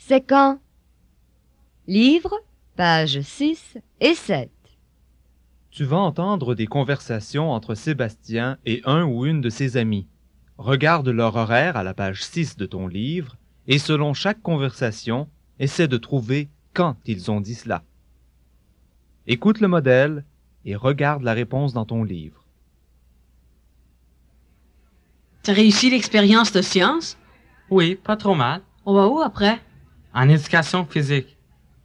C'est quand? Livre, pages 6 et 7. Tu vas entendre des conversations entre Sébastien et un ou une de ses amis. Regarde leur horaire à la page 6 de ton livre et selon chaque conversation, essaie de trouver quand ils ont dit cela. Écoute le modèle et regarde la réponse dans ton livre. T'as réussi l'expérience de sciences? Oui, pas trop mal. On va où après? En éducation physique.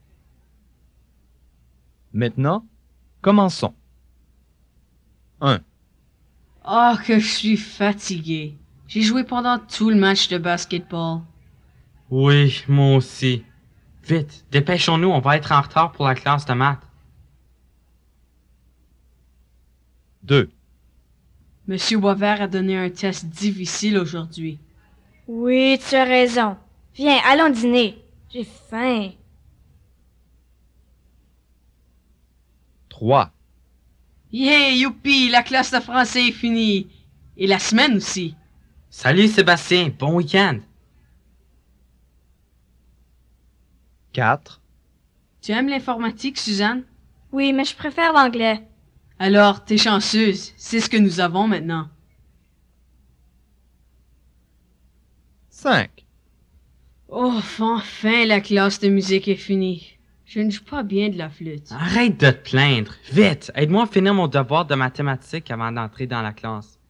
Maintenant, commençons. 1. Oh, que je suis fatigué. J'ai joué pendant tout le match de basketball. Oui, moi aussi. Vite, dépêchons-nous, on va être en retard pour la classe de maths. 2. Monsieur Boisvert a donné un test difficile aujourd'hui. Oui, tu as raison. Viens, allons dîner. J'ai faim. 3. Yeah, youpi, la classe de français est finie. Et la semaine aussi. Salut Sébastien, bon week-end. 4. Tu aimes l'informatique, Suzanne? Oui, mais je préfère l'anglais. Alors, t'es chanceuse. C'est ce que nous avons maintenant. 5. Oh, enfin, la classe de musique est finie. Je ne joue pas bien de la flûte. Arrête de te plaindre. Vite, aide-moi à finir mon devoir de mathématiques avant d'entrer dans la classe.